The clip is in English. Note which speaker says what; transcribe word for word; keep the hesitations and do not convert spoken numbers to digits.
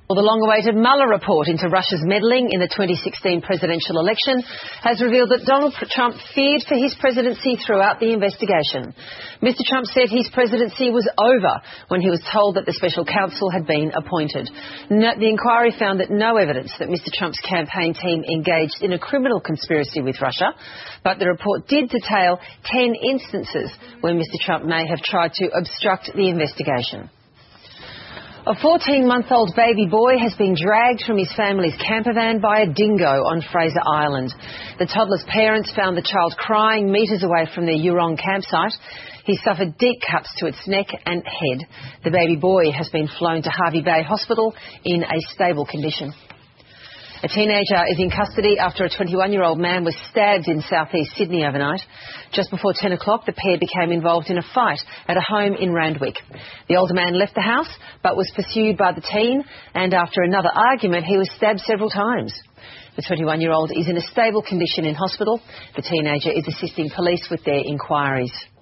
Speaker 1: Well, the long-awaited Mueller report into Russia's meddling in the twenty sixteen presidential election has revealed that Donald Trump feared for his presidency throughout the investigation. Mister Trump said his presidency was over when he was told that the special counsel had been appointed. No, the inquiry found that no evidence that Mister Trump's campaign team engaged in a criminal conspiracy with Russia, but the report did detail ten instances where Mister Trump may have tried to obstruct the investigation. A fourteen-month-old baby boy has been dragged from his family's campervan by a dingo on Fraser Island. The toddler's parents found the child crying metres away from their Eurong campsite. He suffered deep cuts to its neck and head. The baby boy has been flown to Hervey Bay Hospital in a stable condition. A teenager is in custody after a twenty-one-year-old man was stabbed in southeast Sydney overnight. Just before ten o'clock, the pair became involved in a fight at a home in Randwick. The older man left the house but was pursued by the teen, and after another argument, he was stabbed several times. The twenty-one-year-old is in a stable condition in hospital. The teenager is assisting police with their inquiries.